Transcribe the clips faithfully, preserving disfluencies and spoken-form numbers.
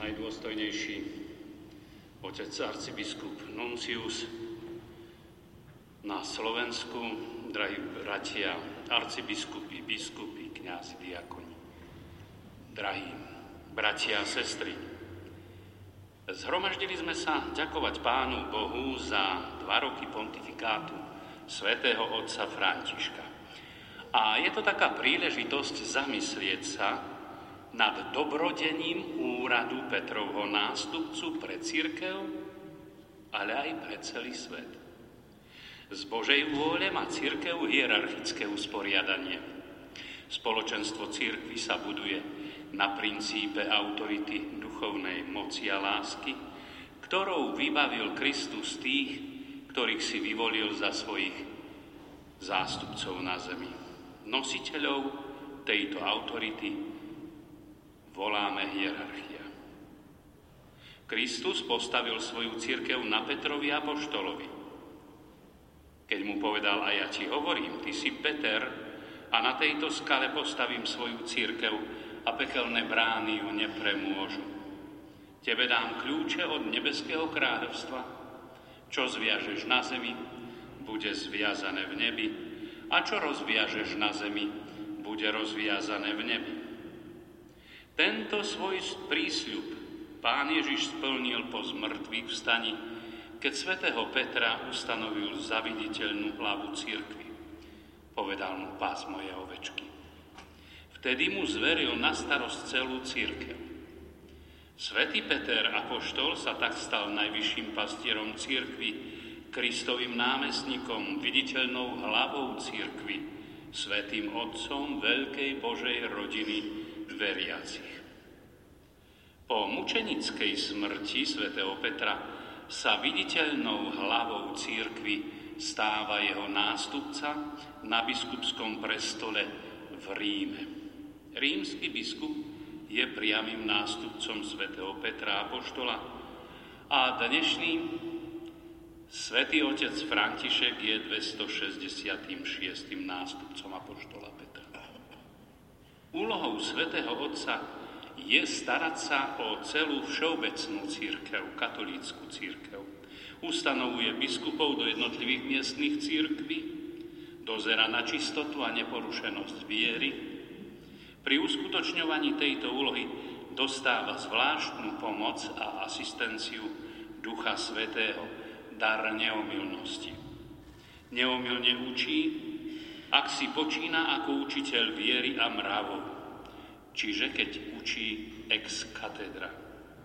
najdôstojnejší otec arcibiskup Nuncius na Slovensku, drahí bratia, arcibiskupy, biskupy, kňazi, diakoni, drahí bratia a sestry. Zhromaždili sme sa ďakovať Pánu Bohu za dva roky pontifikátu svätého otca Františka. A je to taká príležitosť zamyslieť sa nad dobrodením úradu Petrovho nástupcu pre cirkev, ale aj pre celý svet. Z Božej vôle má cirkev hierarchické usporiadanie. Spoločenstvo cirkvi sa buduje na princípe autority duchovnej moci a lásky, ktorou vybavil Kristus tých, ktorých si vyvolil za svojich zástupcov na zemi. Nositeľov tejto autority voláme hierarchia. Kristus postavil svoju cirkev na Petrovi apoštolovi. Keď mu povedal, a ja ti hovorím, ty si Peter, a na tejto skale postavím svoju cirkev a pekelné brány ju nepremôžu. Tebe dám kľúče od nebeského kráľovstva. Čo zviažeš na zemi, bude zviazané v nebi, a čo rozviažeš na zemi, bude rozviazané v nebi. Tento svoj prísľub Pán Ježiš splnil po zmrtvých vstaní, keď svätého Petra ustanovil za viditeľnú hlavu cirkvi. Povedal mu: pás moje ovečky. Vtedy mu zveril na starosť celú cirkev. Svätý Peter apoštol sa tak stal najvyšším pastierom cirkvi, Kristovým námestníkom, viditeľnou hlavou cirkvi, svätým otcom veľkej Božej rodiny veriacich. Po mučenickej smrti svätého Petra sa viditeľnou hlavou cirkvi stáva jeho nástupca na biskupskom prestole v Ríme. Rímsky biskup je priamym nástupcom svätého Petra apoštola a dnešný svätý otec František je dvestošesťdesiatym šiestym nástupcom apoštola Petra. Úlohou svätého otca je starať sa o celú všeobecnú cirkev, katolícku cirkev. Ustanovuje biskupov do jednotlivých miestnych cirkví, dozerá na čistotu a neporušenosť viery. Pri uskutočňovaní tejto úlohy dostáva zvláštnu pomoc a asistenciu Ducha Svätého, dar neomylnosti. Neomylne učí, ak si počína ako učiteľ viery a mravov, čiže keď učí ex cathedra.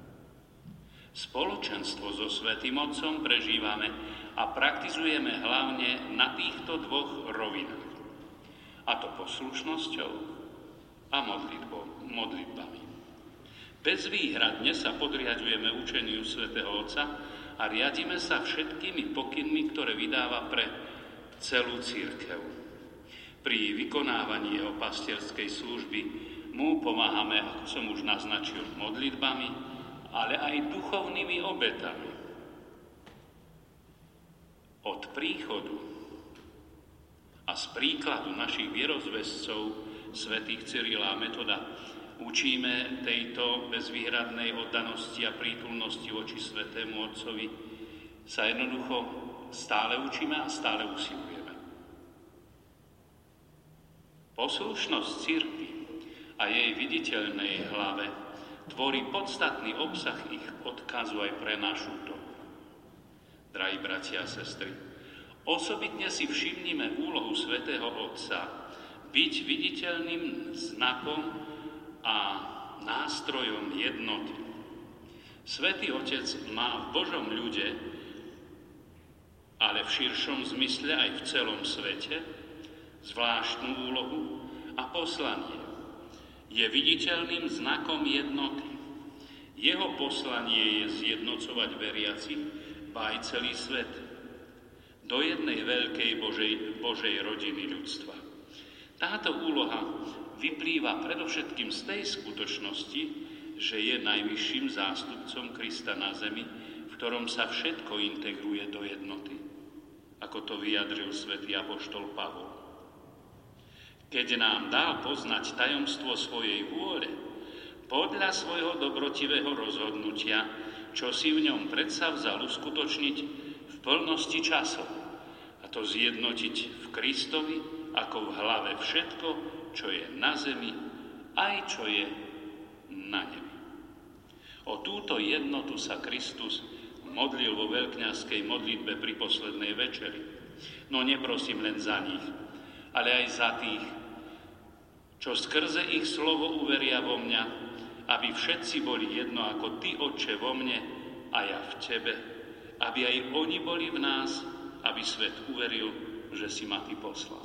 Spoločenstvo so Svätým Otcom prežívame a praktizujeme hlavne na týchto dvoch rovinách, a to poslušnosťou a modlitbou, modlitbami. Bezvýhradne sa podriaďujeme učeniu Svätého Otca a riadime sa všetkými pokynmi, ktoré vydáva pre celú cirkev. Pri vykonávaní jeho pastierskej služby mu pomáhame, ako som už naznačil, modlitbami, ale aj duchovnými obetami. Od príchodu a z príkladu našich vierozvescov svätých Cyrila a Metoda učíme tejto bezvýhradnej oddanosti a prítulnosti voči Svätému Otcovi, sa jednoducho stále učíme a stále usilujeme. Poslušnosť cirkvi a jej viditeľnej hlave tvorí podstatný obsah ich odkazu aj pre našu dobu. Drahí bratia a sestry, osobitne si všimnime úlohu Svätého Otca byť viditeľným znakom a nástrojom jednoty. Svätý Otec má v Božom ľude, ale v širšom zmysle aj v celom svete, zvláštnu úlohu a poslanie. Je viditeľným znakom jednoty. Jeho poslanie je zjednocovať veriacich, ba aj celý svet, do jednej veľkej Božej, Božej rodiny ľudstva. Táto úloha vyplýva predovšetkým z tej skutočnosti, že je najvyšším zástupcom Krista na zemi, v ktorom sa všetko integruje do jednoty, ako to vyjadril svätý apoštol Pavol. Keď nám dal poznať tajomstvo svojej vôle, podľa svojho dobrotivého rozhodnutia, čo si v ňom predsa vzal uskutočniť v plnosti časov, a to zjednotiť v Kristovi ako v hlave všetko, čo je na zemi, aj čo je na nebi. O túto jednotu sa Kristus modlil vo veľkňazskej modlitbe pri poslednej večeri. No neprosím len za nich, ale aj za tých, čo skrze ich slovo uveria vo mňa, aby všetci boli jedno ako Ty, Otče, vo mne a ja v Tebe, aby aj oni boli v nás, aby svet uveril, že si ma Ty poslal.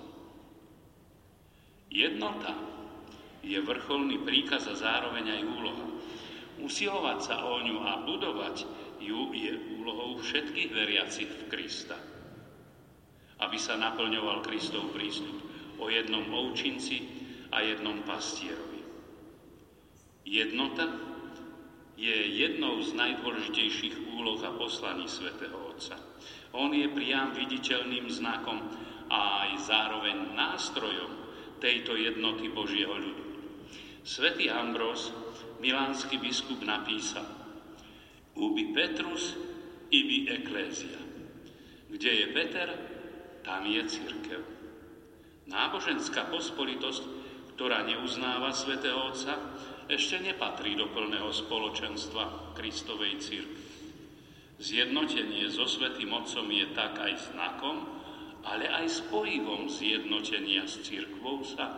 Jednota je vrcholný príkaz a zároveň aj úloha. Usilovať sa o ňu a budovať ju je úlohou všetkých veriacich v Krista. Aby sa naplňoval Kristov prísľub o jednom ovčinci a jednom pastierovi. Jednota je jednou z najdôležitejších úloh a poslaní svätého Otca. On je priam viditeľným znakom a aj zároveň nástrojom tejto jednoty Božieho ľudu. Svätý Ambrós, milánsky biskup, napísal: Ubi Petrus, ibi ecclesia. Kde je Peter, tam je cirkev. Náboženská pospolitosť, ktorá neuznáva svätého Otca, ešte nepatrí do plného spoločenstva Kristovej cirkvi. Zjednotenie so svätým Otcom je tak aj znakom, ale aj spojivom zjednotenia s cirkvou sa.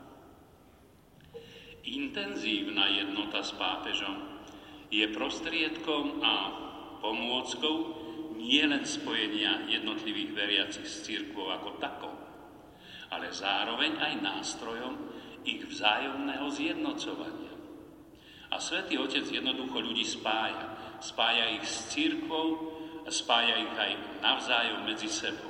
Intenzívna jednota s pápežom je prostriedkom a pomôckou nielen spojenia jednotlivých veriacich s cirkvou ako takou, ale zároveň aj nástrojom ich vzájomného zjednocovania. A Svätý Otec jednoducho ľudí spája. Spája ich s cirkvou a spája ich aj navzájom medzi sebou.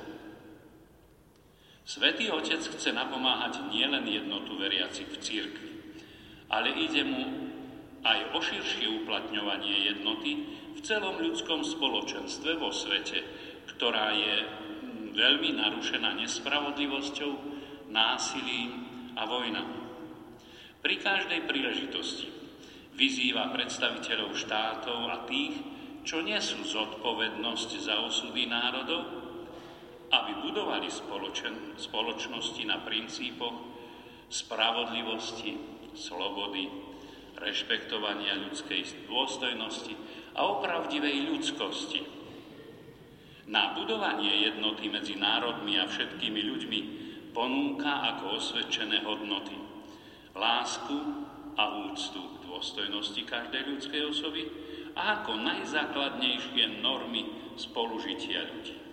Svätý Otec chce napomáhať nielen jednotu veriacich v cirkvi, ale ide mu aj o širšie uplatňovanie jednoty v celom ľudskom spoločenstve vo svete, ktorá je veľmi narušená nespravodlivosťou, násilím a vojnami. Pri každej príležitosti vyzýva predstaviteľov štátov a tých, čo nesú zodpovednosť za osudy národov, aby budovali spoločen, spoločnosti na princípoch spravodlivosti, slobody, rešpektovania ľudskej dôstojnosti a opravdivej ľudskosti. Na budovanie jednoty medzi národmi a všetkými ľuďmi ponúka ako osvedčené hodnoty lásku a úctu k dôstojnosti každej ľudskej osoby a ako najzákladnejšie normy spolužitia ľudí. E,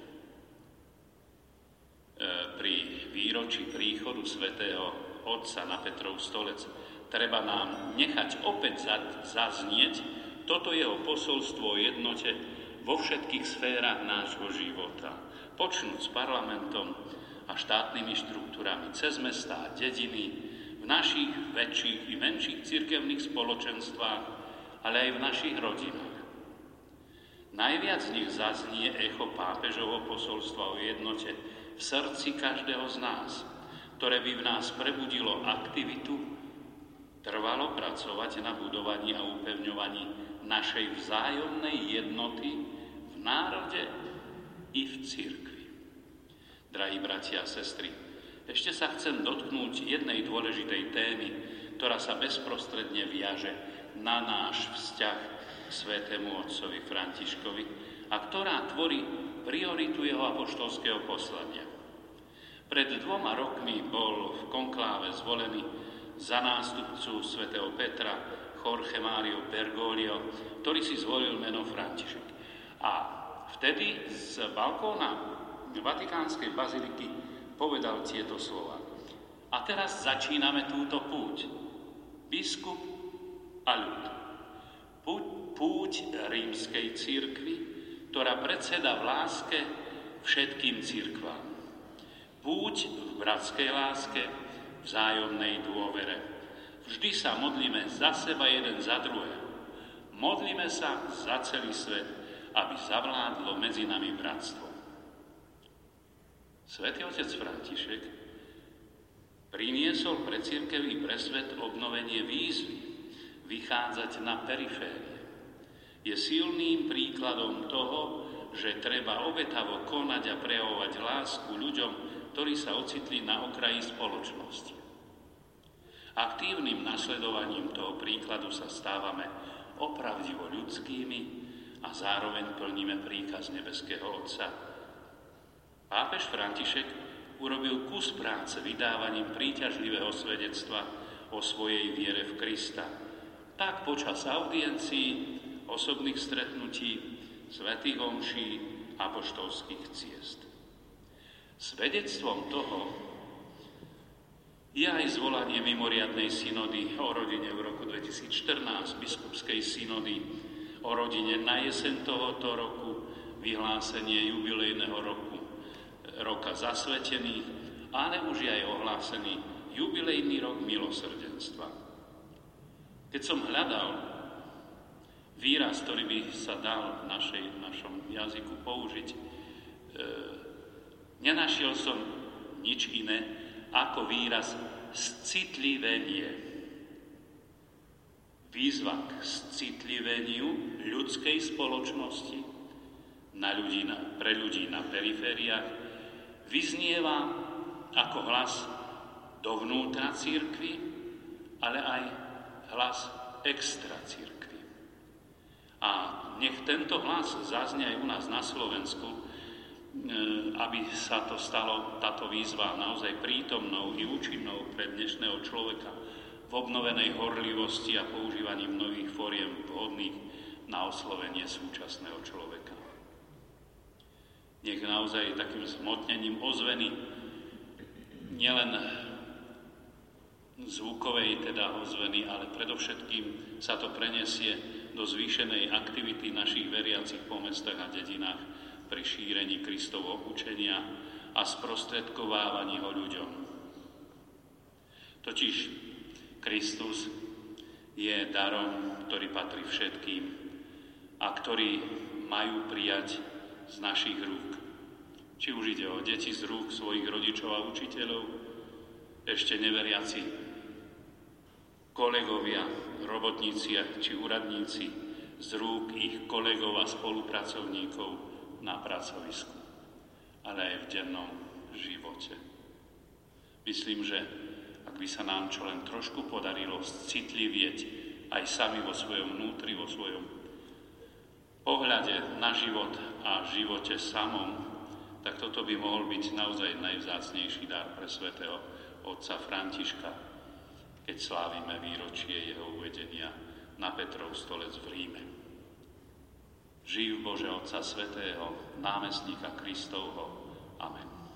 pri výročí príchodu svätého Otca na Petrov stolec treba nám nechať opäť zaznieť toto jeho posolstvo o jednote vo všetkých sférach nášho života. Počnúť s parlamentom a štátnymi štruktúrami, cez mestá a dediny, v našich väčších i menších cirkevných spoločenstvách, ale aj v našich rodinách. Najviac z nich zaznie echo pápežovho posolstva o jednote v srdci každého z nás, ktoré by v nás prebudilo aktivitu trvalo pracovať na budovaní a upevňovaní našej vzájomnej jednoty v národe i v cirkvi. Drahí bratia a sestry, ešte sa chcem dotknúť jednej dôležitej témy, ktorá sa bezprostredne viaže na náš vzťah k svätému otcovi Františkovi a ktorá tvorí prioritu jeho apoštolského poslania. Pred dvoma rokmi bol v konkláve zvolený za nástupcu svätého Petra Jorge Mario Bergoglio, ktorý si zvolil meno František. A vtedy z balkóna Vatikánskej baziliky povedal tieto slova. A teraz začíname túto púť. Biskup a ľud. Púť, púť rímskej cirkvi, ktorá predseda v láske všetkým cirkvám. Púť v bratskej láske, vzájomnej dôvere. Vždy sa modlíme za seba jeden za druhého. Modlíme sa za celý svet, aby zavládlo medzi nami bratstvo. Svätý otec František priniesol pre cirkev i pre svet obnovenie výzvy. vychádzať na periférie. Je silným príkladom toho, že treba obetavo konať a prejavovať lásku ľuďom, ktorí sa ocitli na okraji spoločnosti. Aktívnym nasledovaním toho príkladu sa stávame opravdivo ľudskými a zároveň plníme príkaz nebeského Otca. Pápež František urobil kus práce vydávaním príťažlivého svedectva o svojej viere v Krista. Tak počas audiencií, osobných stretnutí, svätých omší, apoštolských ciest. Svedectvom toho je aj zvolanie mimoriadnej synody o rodine v roku dvetisícštrnásť, biskupskej synody o rodine na jeseň tohoto roku, vyhlásenie jubilejného roku, roka zasvetených, ale už je aj ohlásený jubilejný rok milosrdenstva. Keď som hľadal výraz, ktorý by sa dal v našej, našom jazyku použiť, e, nenašiel som nič iné ako výraz citlivenie. Výzva k citliveniu ľudskej spoločnosti na ľudí, na, pre ľudí na perifériách vyznieva ako hlas dovnútra cirkvi, ale aj hlas extra cirkvi. A nech tento hlas zaznie aj u nás na Slovensku, aby sa to stalo, táto výzva naozaj prítomnou i účinnou pre dnešného človeka v obnovenej horlivosti a používaní mnohých foriem vhodných na oslovenie súčasného človeka. Nech naozaj takým zmotnením ozveny nielen zvukovej teda ozveny, ale predovšetkým sa to prenesie do zvýšenej aktivity našich veriacich po mestách a dedinách pri šírení Kristovho učenia a sprostredkovávaní ho ľuďom. Totiž Kristus je darom, ktorý patrí všetkým a ktorý majú prijať z našich rúk. Či už ide o deti z rúk svojich rodičov a učiteľov, ešte neveriaci kolegovia, robotníci či úradníci z rúk ich kolegov a spolupracovníkov na pracovisku, ale aj v dennom živote. Myslím, že ak by sa nám čo len trošku podarilo citlivieť aj sami vo svojom vnútri, vo svojom pohľade na život a živote samom, tak toto by mohol byť naozaj najvzácnejší dar pre svätého otca Františka, keď slávime výročie jeho uvedenia na Petrov stolec v Ríme. Živ Bože Otca Svätého, námestníka Kristovho. Amen.